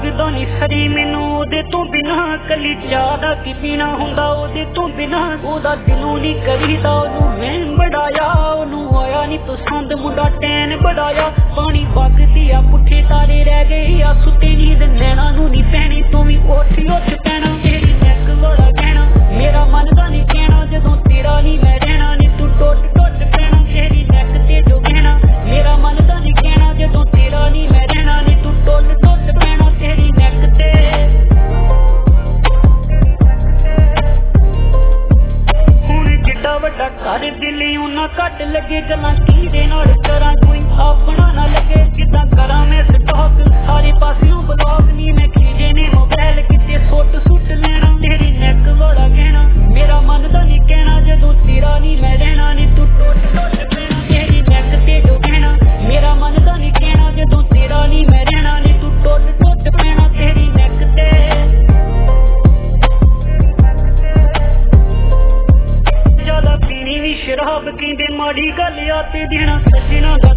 लगदा नी सरी मैनू ओदे तो बिना कली चाह दा की पीना हुंदा ओदे तो बिना ओदा दिलों नी करीदा ओनू मैं बड़ाया ओनू आया नी पसंद मुंडा टैन बड़ाया पानी बगदी आ पुठे तारे रह गए आ सुते नींद नैना नू नी पैनी तू भी उठ उठ पैना तेरी नैक वाला कहना मेरा मन दा नी कहना जदों तेरा नी मैं रहना नी तू टुट टुट पैना तेरी नैक ते जो कहना मेरा मन दा नी कहना जदों तेरा नी मैं रहना नी तू टुट टुट पैना तेरी नैक ते वड्डा घर दिली उन्ना घट लगे गल्लां किहदे नाल करां कोई अपना ना लगे किदां करां मैं स्टॉक सारे पासियों ब्लॉक नी मैं खीजे ने मोबाइल किते सुट लेना तेरी नैक वाला कहना मेरा मन दा नी कहना जदों तेरा नी मैं रहना नी तू टुट टुट पैना तेरी नैक ते जो कहना मेरा मन दा नी कहना जदों तेरा नी मैं रहना नी तू टुट टुट पैना तेरी नैक ते शराब कहते माड़ी गल आते देना सजना